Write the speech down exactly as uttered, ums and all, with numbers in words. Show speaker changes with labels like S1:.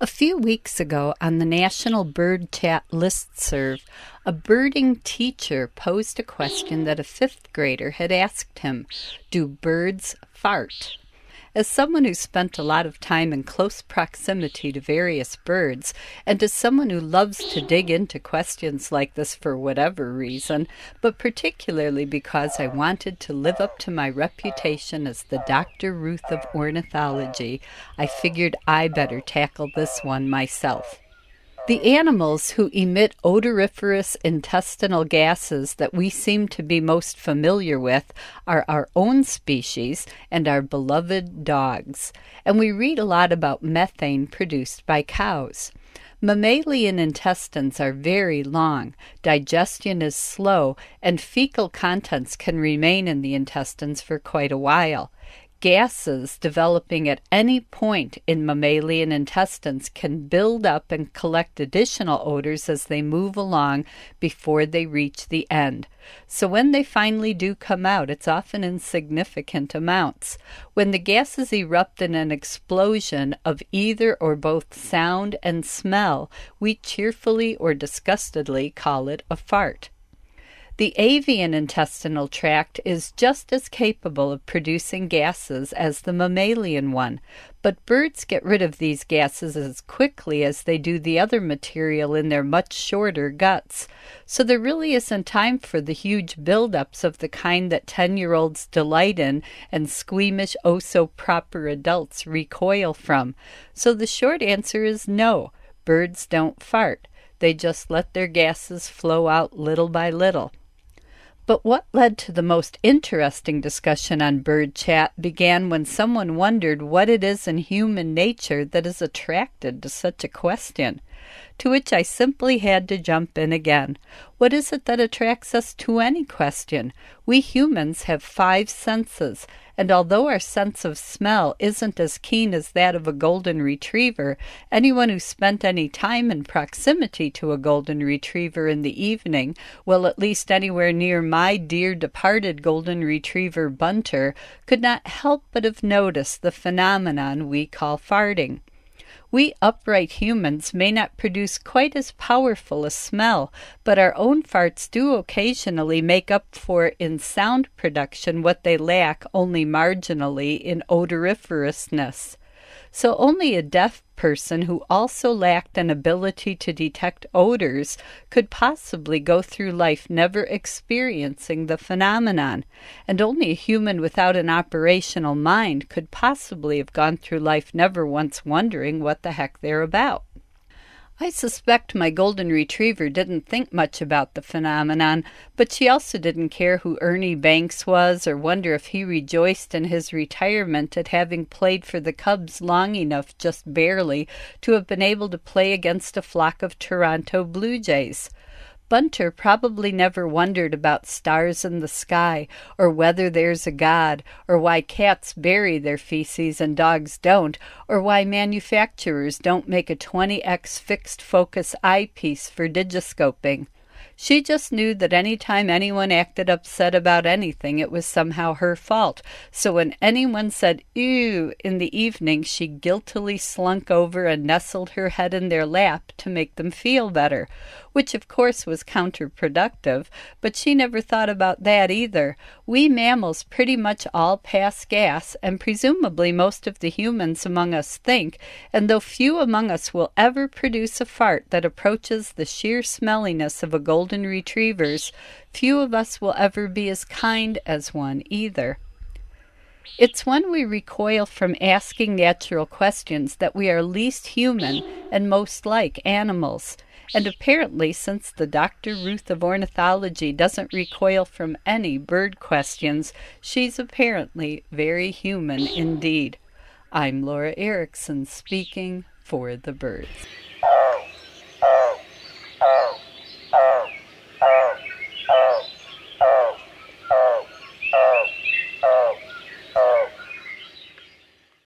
S1: A few weeks ago on the National Bird Chat listserv, a birding teacher posed a question that a fifth grader had asked him: do birds fart? As someone who spent a lot of time in close proximity to various birds, and as someone who loves to dig into questions like this for whatever reason, but particularly because I wanted to live up to my reputation as the Doctor Ruth of ornithology, I figured I better tackle this one myself. The animals who emit odoriferous intestinal gases that we seem to be most familiar with are our own species and our beloved dogs, and we read a lot about methane produced by cows. Mammalian intestines are very long, digestion is slow, and fecal contents can remain in the intestines for quite a while. Gases developing at any point in mammalian intestines can build up and collect additional odors as they move along before they reach the end. So when they finally do come out, it's often in significant amounts. When the gases erupt in an explosion of either or both sound and smell, we cheerfully or disgustedly call it a fart. The avian intestinal tract is just as capable of producing gases as the mammalian one, but birds get rid of these gases as quickly as they do the other material in their much shorter guts. So there really isn't time for the huge buildups of the kind that ten-year-olds delight in and squeamish oh-so-proper adults recoil from. So the short answer is no, birds don't fart. They just let their gases flow out little by little. But what led to the most interesting discussion on Bird Chat began when someone wondered what it is in human nature that is attracted to such a question. To which I simply had to jump in again. What is it that attracts us to any question? We humans have five senses, and although our sense of smell isn't as keen as that of a golden retriever, anyone who spent any time in proximity to a golden retriever in the evening, well, at least anywhere near my dear departed golden retriever Bunter, could not help but have noticed the phenomenon we call farting. We upright humans may not produce quite as powerful a smell, but our own farts do occasionally make up for in sound production what they lack only marginally in odoriferousness. So only a deaf person who also lacked an ability to detect odors could possibly go through life never experiencing the phenomenon, and only a human without an operational mind could possibly have gone through life never once wondering what the heck they're about. I suspect my golden retriever didn't think much about the phenomenon, but she also didn't care who Ernie Banks was or wonder if he rejoiced in his retirement at having played for the Cubs long enough, just barely, to have been able to play against a flock of Toronto Blue Jays. Bunter probably never wondered about stars in the sky, or whether there's a God, or why cats bury their feces and dogs don't, or why manufacturers don't make a twenty x fixed focus eyepiece for digiscoping. She just knew that any time anyone acted upset about anything, it was somehow her fault. So when anyone said, "ew," in the evening, she guiltily slunk over and nestled her head in their lap to make them feel better, which of course was counterproductive, but she never thought about that either. We mammals pretty much all pass gas, and presumably most of the humans among us think, and though few among us will ever produce a fart that approaches the sheer smelliness of a golden retriever's, few of us will ever be as kind as one either. It's when we recoil from asking natural questions that we are least human and most like animals. And apparently, since the Doctor Ruth of ornithology doesn't recoil from any bird questions, she's apparently very human indeed. I'm Laura Erickson speaking for the birds.